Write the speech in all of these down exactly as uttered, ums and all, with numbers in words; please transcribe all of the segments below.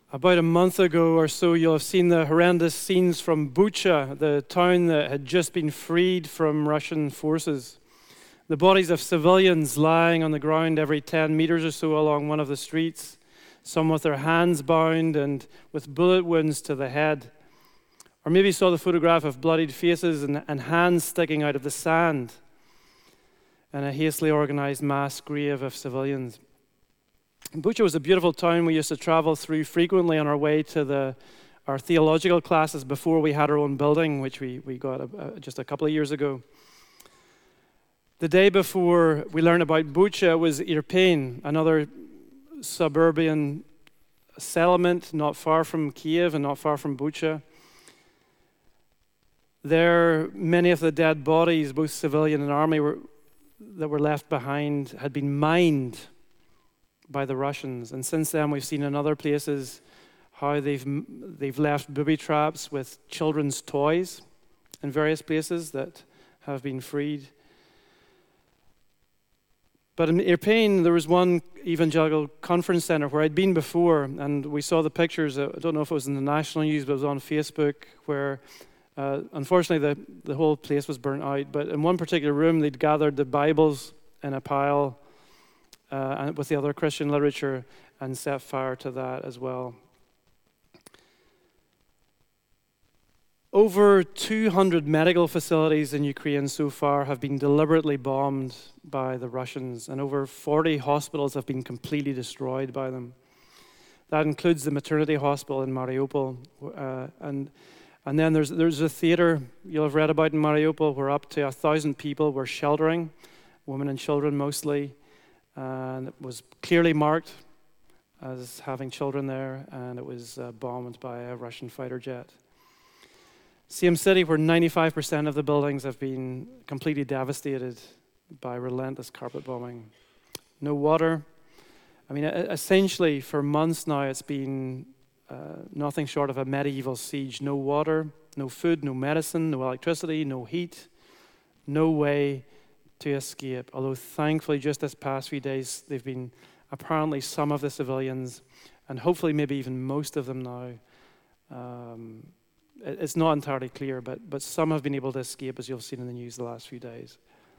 About a month ago or so, you'll have seen the horrendous scenes from Bucha, the town that had just been freed from Russian forces. The bodies of civilians lying on the ground every ten meters or so along one of the streets, some with their hands bound and with bullet wounds to the head. Or maybe you saw the photograph of bloodied faces and, and hands sticking out of the sand, and a hastily organized mass grave of civilians. Bucha was a beautiful town we used to travel through frequently on our way to the, our theological classes before we had our own building, which we, we got a, a, just a couple of years ago. The day before we learned about Bucha was Irpin, another suburban settlement not far from Kiev and not far from Bucha. There, many of the dead bodies, both civilian and army, were, that were left behind had been mined by the Russians. And since then, we've seen in other places how they've they've left booby traps with children's toys in various places that have been freed. But in Irpin, there was one evangelical conference center where I'd been before, and we saw the pictures. I don't know if it was in the national news, but it was on Facebook, where uh, unfortunately the, the whole place was burnt out. But in one particular room, they'd gathered the Bibles in a pile Uh, with the other Christian literature and set fire to that as well. Over two hundred medical facilities in Ukraine so far have been deliberately bombed by the Russians, and over forty hospitals have been completely destroyed by them. That includes the maternity hospital in Mariupol, uh, and and then there's there's a theater you'll have read about in Mariupol where up to a thousand people were sheltering, women and children mostly. And it was clearly marked as having children there, and it was uh, bombed by a Russian fighter jet. Same city where ninety-five percent of the buildings have been completely devastated by relentless carpet bombing. No water. I mean, essentially for months now it's been uh, nothing short of a medieval siege. No water, no food, no medicine, no electricity, no heat, no way to escape. Although thankfully just this past few days they've been apparently some of the civilians, and hopefully maybe even most of them now, um, it's not entirely clear, but but some have been able to escape, as you've seen in the news the last few days.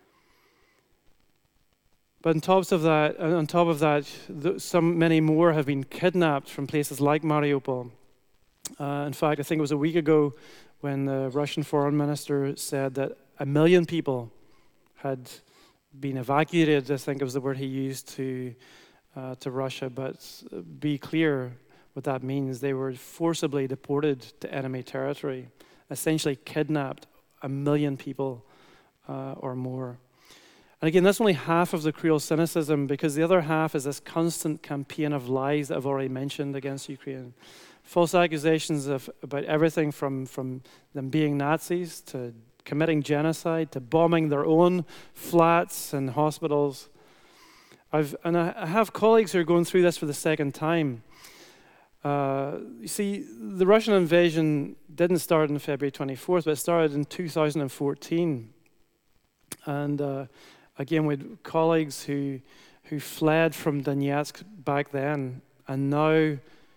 But on top of that, on top of that, some many more have been kidnapped from places like Mariupol. Uh, in fact, I think it was a week ago when the Russian foreign minister said that a million people had been evacuated, I think it was the word he used, to uh, to Russia. But be clear what that means. They were forcibly deported to enemy territory, essentially kidnapped a million people uh, or more. And again, that's only half of the cruel cynicism, because the other half is this constant campaign of lies that I've already mentioned against Ukraine. False accusations of about everything from, from them being Nazis to committing genocide, to bombing their own flats and hospitals. I've and I have colleagues who are going through this for the second time. Uh, you see, the Russian invasion didn't start on February twenty-fourth, but it started in two thousand fourteen. And uh, again, we had colleagues who who fled from Donetsk back then, and now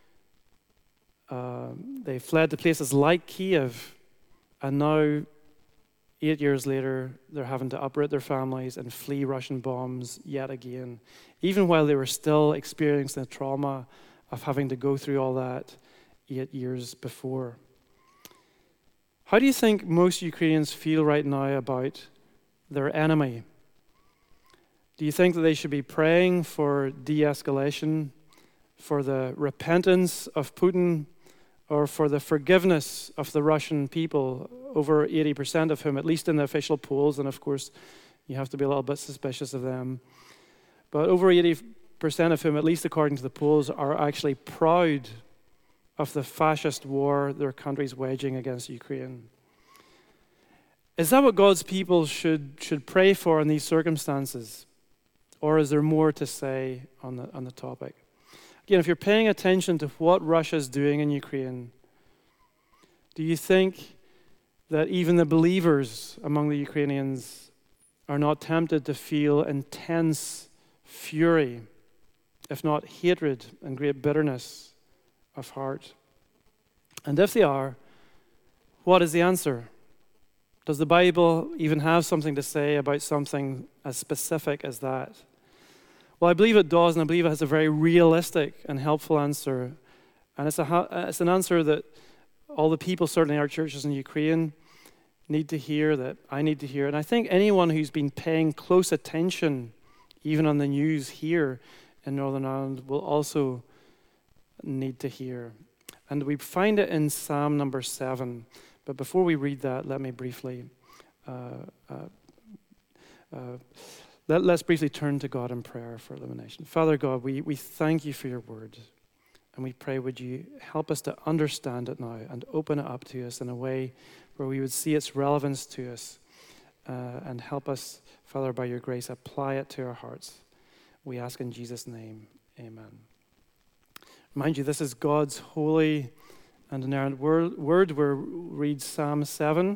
uh, they fled to places like Kiev, and now, eight years later, they're having to uproot their families and flee Russian bombs yet again, even while they were still experiencing the trauma of having to go through all that eight years before. How do you think most Ukrainians feel right now about their enemy? Do you think that they should be praying for de-escalation, for the repentance of Putin, or for the forgiveness of the Russian people, over eighty percent of whom, at least in the official polls, and of course you have to be a little bit suspicious of them, but over eighty percent of whom, at least according to the polls, are actually proud of the fascist war their country's waging against Ukraine? Is that what God's people should should pray for in these circumstances? Or is there more to say on the on the topic? Again, if you're paying attention to what Russia's doing in Ukraine, do you think that even the believers among the Ukrainians are not tempted to feel intense fury, if not hatred and great bitterness of heart? And if they are, what is the answer? Does the Bible even have something to say about something as specific as that? Well, I believe it does, and I believe it has a very realistic and helpful answer. And it's, a, it's an answer that all the people, certainly our churches in Ukraine, need to hear, that I need to hear. And I think anyone who's been paying close attention, even on the news here in Northern Ireland, will also need to hear. And we find it in Psalm number seven. But before we read that, let me briefly, uh, uh, uh, let, let's briefly turn to God in prayer for illumination. Father God, we, we thank you for your word. And we pray, would you help us to understand it now and open it up to us in a way where we would see its relevance to us uh, and help us, Father, by your grace, apply it to our hearts. We ask in Jesus' name, amen. Mind you, this is God's holy and inerrant word, word where we read Psalm seven.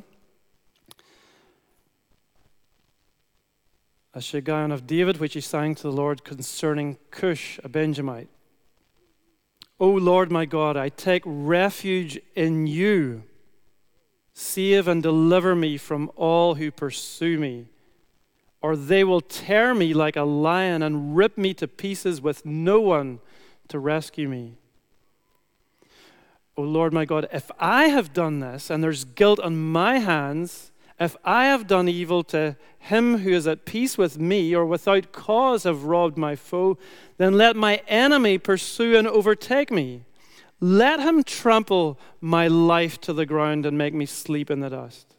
A Shiggaion of David, which he sang to the Lord concerning Cush, a Benjamite. O Lord my God, I take refuge in you. Save and deliver me from all who pursue me, or they will tear me like a lion and rip me to pieces with no one to rescue me. O Lord my God, if I have done this and there's guilt on my hands, if I have done evil to him who is at peace with me or without cause have robbed my foe, then let my enemy pursue and overtake me. Let him trample my life to the ground and make me sleep in the dust.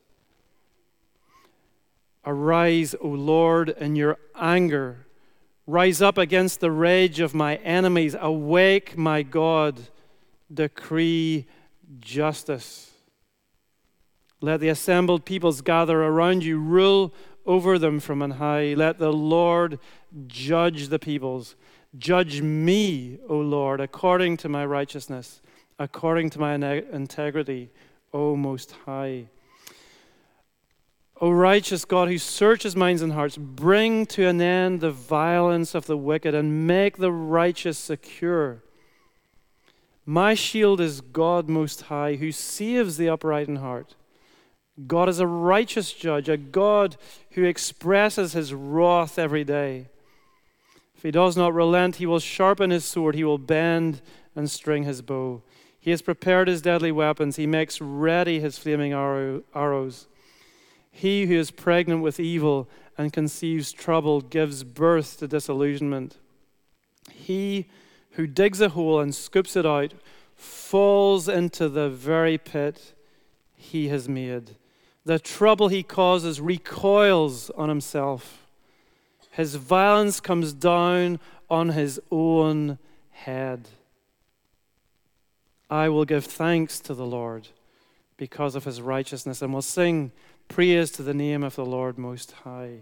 Arise, O Lord, in your anger. Rise up against the rage of my enemies. Awake, my God. Decree justice. Let the assembled peoples gather around you. Rule over them from on high. Let the Lord judge the peoples. Judge me, O Lord, according to my righteousness, according to my integrity, O Most High. O righteous God, who searches minds and hearts, bring to an end the violence of the wicked and make the righteous secure. My shield is God Most High, who saves the upright in heart. God is a righteous judge, a God who expresses his wrath every day. If he does not relent, he will sharpen his sword, he will bend and string his bow. He has prepared his deadly weapons, he makes ready his flaming arrow, arrows. He who is pregnant with evil and conceives trouble gives birth to disillusionment. He who digs a hole and scoops it out falls into the very pit he has made. The trouble he causes recoils on himself. His violence comes down on his own head. I will give thanks to the Lord because of his righteousness and will sing praise to the name of the Lord Most High.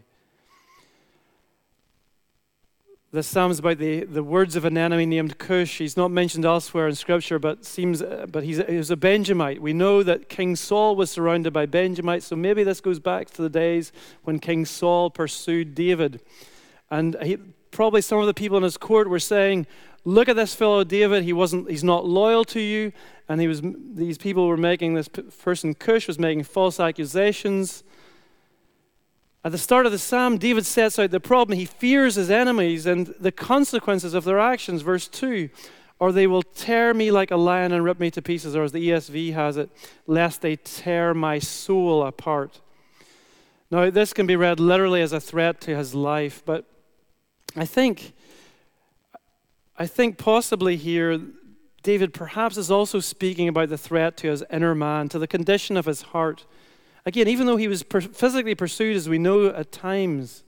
This psalm's about the, the words of an enemy named Cush. He's not mentioned elsewhere in Scripture, but seems, but he's, he was a Benjamite. We know that King Saul was surrounded by Benjamites, so maybe this goes back to the days when King Saul pursued David. And he, probably some of the people in his court were saying, look at this fellow David, he wasn't, he's not loyal to you. And he was, these people were making, this person Cush was making false accusations. At the start of the psalm, David sets out the problem. He fears his enemies and the consequences of their actions. Verse two, or they will tear me like a lion and rip me to pieces, or as the E S V has it, lest they tear my soul apart. Now, this can be read literally as a threat to his life, but I think, I think possibly here, David perhaps is also speaking about the threat to his inner man, to the condition of his heart. Again, even though he was per- physically pursued, as we know at times,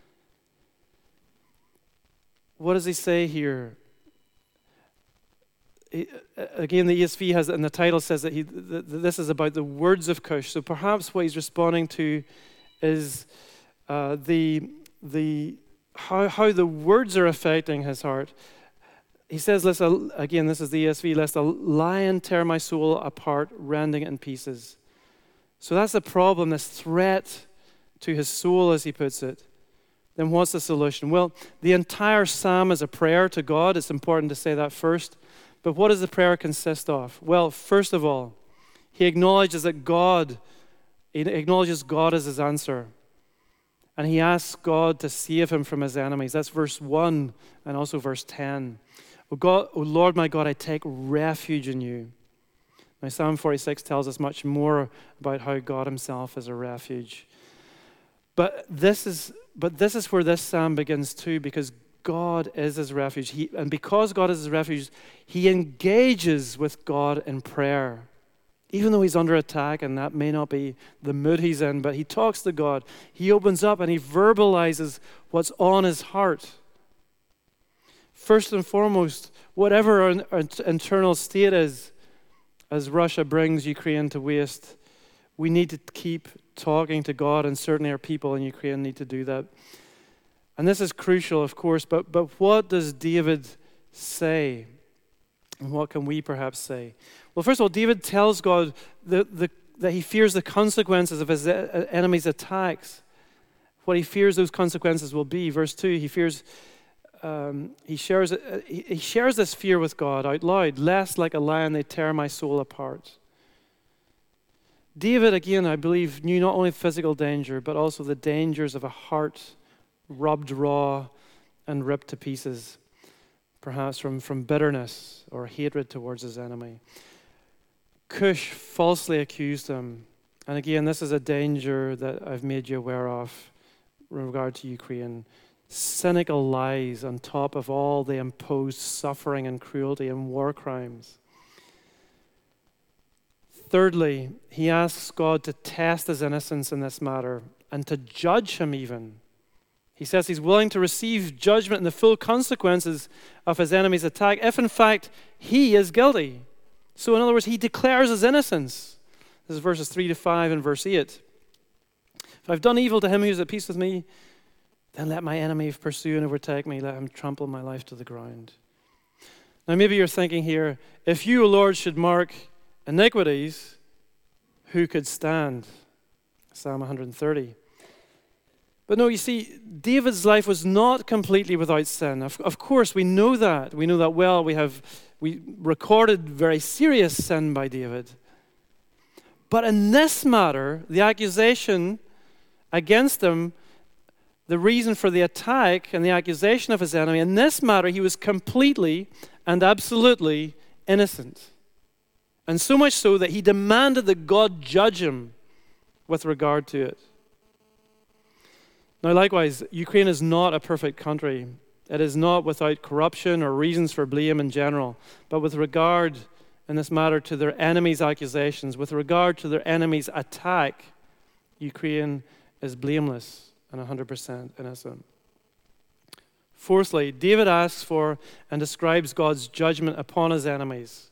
what does he say here? He, again, the E S V has, and the title says that he, th- this is about the words of Cush. So perhaps what he's responding to is uh, the the how how the words are affecting his heart. He says, lest a, again, this is the E S V, lest a lion tear my soul apart, rending it in pieces. So that's the problem, this threat to his soul, as he puts it. Then what's the solution? Well, the entire psalm is a prayer to God. It's important to say that first. But what does the prayer consist of? Well, first of all, he acknowledges that God, he acknowledges God as his answer. And he asks God to save him from his enemies. That's verse one and also verse ten. O God, O Lord my God, I take refuge in you. Now Psalm forty-six tells us much more about how God himself is a refuge. But this is but this is where this psalm begins too, because God is his refuge. He, and because God is his refuge, he engages with God in prayer. Even though he's under attack, and that may not be the mood he's in, but he talks to God. He opens up and he verbalizes what's on his heart. First and foremost, whatever our, our internal state is, as Russia brings Ukraine to waste, we need to keep talking to God, and certainly our people in Ukraine need to do that. And this is crucial, of course, but, but what does David say? And what can we perhaps say? Well, first of all, David tells God the, the, that he fears the consequences of his enemies' attacks. What he fears those consequences will be. Verse two, he fears, um, he shares he, he shares this fear with God out loud. Lest like a lion they tear my soul apart. David, again, I believe, knew not only physical danger, but also the dangers of a heart rubbed raw and ripped to pieces, perhaps from, from bitterness or hatred towards his enemy. Cush falsely accused him. And again, this is a danger that I've made you aware of in regard to Ukraine. Cynical lies on top of all the imposed suffering and cruelty and war crimes. Thirdly, he asks God to test his innocence in this matter and to judge him even. He says he's willing to receive judgment and the full consequences of his enemy's attack if, in fact, he is guilty. So, in other words, he declares his innocence. This is verses three to five and verse eight. If I've done evil to him who is at peace with me, then let my enemy pursue and overtake me. Let him trample my life to the ground. Now, maybe you're thinking here, if you, O Lord, should mark iniquities, who could stand? Psalm one thirty. But no, you see, David's life was not completely without sin. Of, of course, we know that. We know that well. We have we recorded very serious sin by David. But in this matter, the accusation against him, the reason for the attack and the accusation of his enemy, in this matter, he was completely and absolutely innocent. And so much so that he demanded that God judge him with regard to it. Now, likewise, Ukraine is not a perfect country. It is not without corruption or reasons for blame in general. But with regard, in this matter, to their enemies' accusations, with regard to their enemies' attack, Ukraine is blameless and one hundred percent innocent. Fourthly, David asks for and describes God's judgment upon his enemies.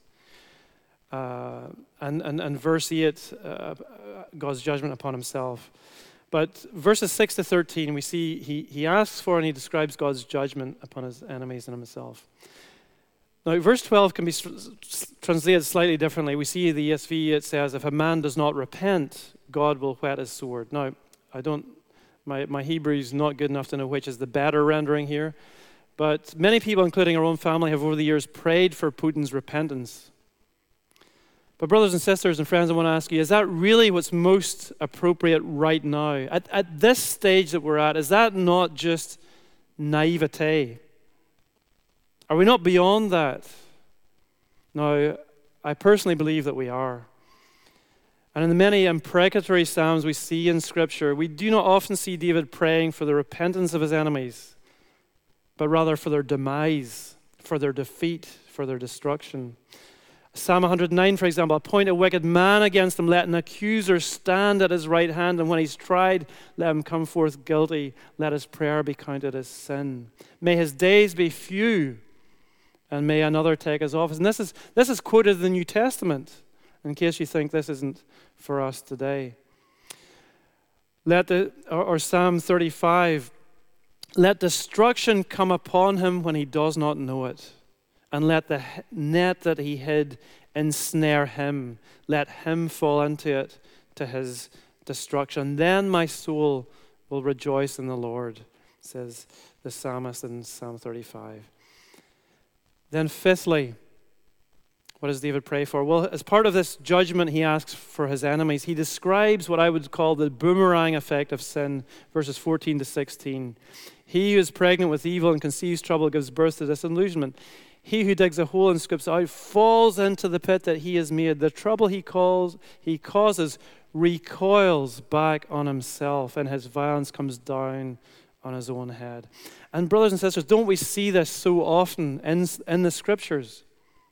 Uh, and, and, and verse eight, uh, God's judgment upon himself. But verses six to thirteen, we see he, he asks for and he describes God's judgment upon his enemies and himself. Now, verse twelve can be translated slightly differently. We see the E S V, it says, if a man does not repent, God will whet his sword. Now, I don't, my, my Hebrew is not good enough to know which is the better rendering here. But many people, including our own family, have over the years prayed for Putin's repentance. But brothers and sisters and friends, I want to ask you, is that really what's most appropriate right now? At, at this stage that we're at, is that not just naivete? Are we not beyond that? Now, I personally believe that we are. And in the many imprecatory psalms we see in Scripture, we do not often see David praying for the repentance of his enemies, but rather for their demise, for their defeat, for their destruction. Psalm one hundred nine, for example, appoint a wicked man against him, let an accuser stand at his right hand, and when he's tried, let him come forth guilty, let his prayer be counted as sin. May his days be few, and may another take his office. And this is, this is quoted in the New Testament, in case you think this isn't for us today. Let the, or, or Psalm thirty-five, let destruction come upon him when he does not know it. And let the net that he hid ensnare him. Let him fall into it to his destruction. Then my soul will rejoice in the Lord, says the psalmist in Psalm thirty-five. Then fifthly, What does David pray for? Well, as part of this judgment he asks for his enemies, he describes what I would call the boomerang effect of sin, verses fourteen to sixteen. He who is pregnant with evil and conceives trouble gives birth to disillusionment. He who digs a hole and scoops out falls into the pit that he has made. The trouble he calls he causes recoils back on himself, and his violence comes down on his own head. And brothers and sisters, don't we see this so often in, in the scriptures?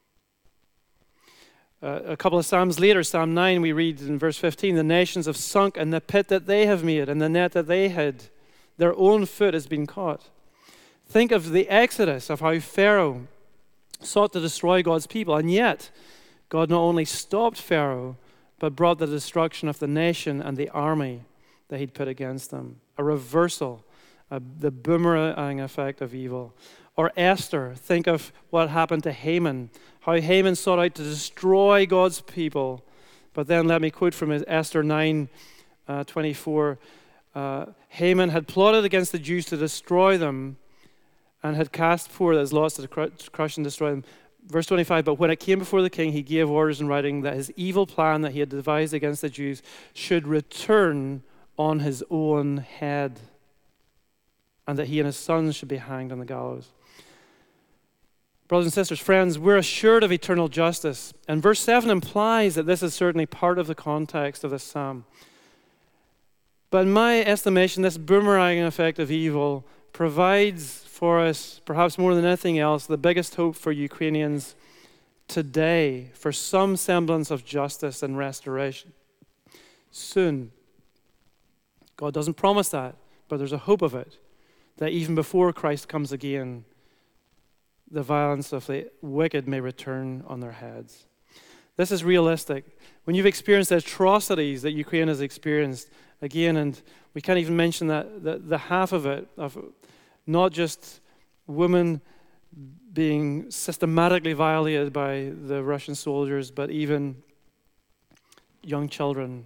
Uh, a couple of Psalms later, Psalm nine, we read in verse fifteen, the nations have sunk in the pit that they have made, and the net that they hid. Their own foot has been caught. Think of the Exodus, of how Pharaoh sought to destroy God's people, and yet God not only stopped Pharaoh, but brought the destruction of the nation and the army that he'd put against them. A reversal, a, the boomerang effect of evil. Or Esther, think of what happened to Haman, how Haman sought out to destroy God's people. But then let me quote from Esther nine twenty-four. Uh, Haman had plotted against the Jews to destroy them and had cast forth as lots to crush and destroy them. Verse twenty-five, but when it came before the king, he gave orders in writing that his evil plan that he had devised against the Jews should return on his own head, and that he and his sons should be hanged on the gallows. Brothers and sisters, friends, we're assured of eternal justice. And verse seven implies that this is certainly part of the context of this psalm. But in my estimation, this boomerang effect of evil provides for us, perhaps more than anything else, the biggest hope for Ukrainians today, for some semblance of justice and restoration. Soon. God doesn't promise that, but there's a hope of it, that even before Christ comes again, the violence of the wicked may return on their heads. This is realistic. When you've experienced the atrocities that Ukraine has experienced, again, and we can't even mention that the, the half of it, of not just women being systematically violated by the Russian soldiers, but even young children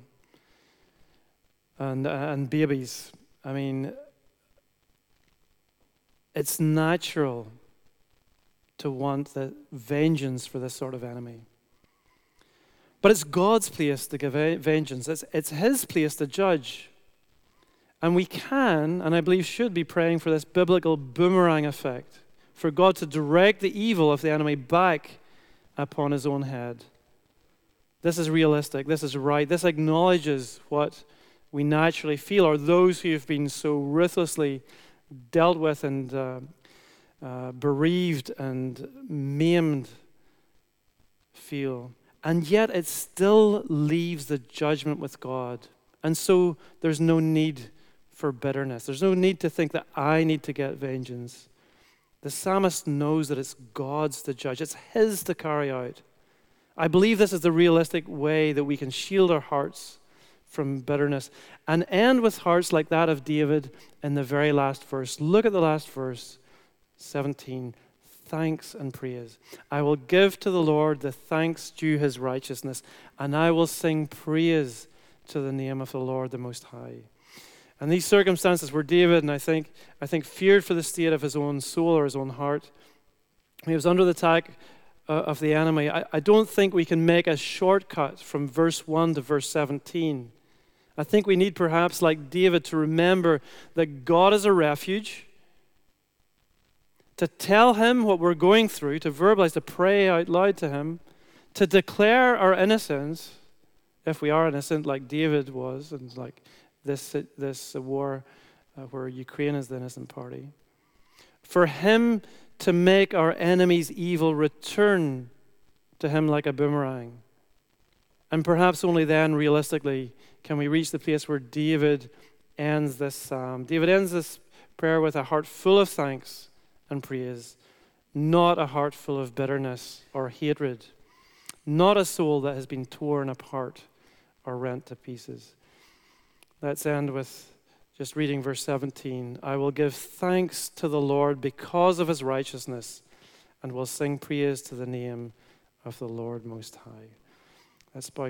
and, and babies. I mean, it's natural to want the vengeance for this sort of enemy. But it's God's place to give vengeance. It's, it's his place to judge. And we can, and I believe should be praying for this biblical boomerang effect, for God to direct the evil of the enemy back upon his own head. This is realistic. This is right. This acknowledges what we naturally feel, or those who have been so ruthlessly dealt with and uh, uh, bereaved and maimed feel. And yet it still leaves the judgment with God. And so there's no need for bitterness. There's no need to think that I need to get vengeance. The psalmist knows that it's God's to judge. It's his to carry out. I believe this is the realistic way that we can shield our hearts from bitterness and end with hearts like that of David in the very last verse. Look at the last verse, seventeen. Thanks and praise. I will give to the Lord the thanks due his righteousness, and I will sing praise to the name of the Lord the Most High. And these circumstances where David, and I think, I think feared for the state of his own soul or his own heart, he was under the attack uh, of the enemy. I, I don't think we can make a shortcut from verse one to verse seventeen. I think we need perhaps, like David, to remember that God is a refuge, to tell him what we're going through, to verbalize, to pray out loud to him, to declare our innocence, if we are innocent like David was, and like this, this war uh, where Ukraine is the innocent party. For him to make our enemies' evil return to him like a boomerang. And perhaps only then, realistically, can we reach the place where David ends this psalm. David ends this prayer with a heart full of thanks and praise, not a heart full of bitterness or hatred, not a soul that has been torn apart or rent to pieces. Let's end with just reading verse seventeen. I will give thanks to the Lord because of his righteousness, and will sing praise to the name of the Lord Most High. Let's bow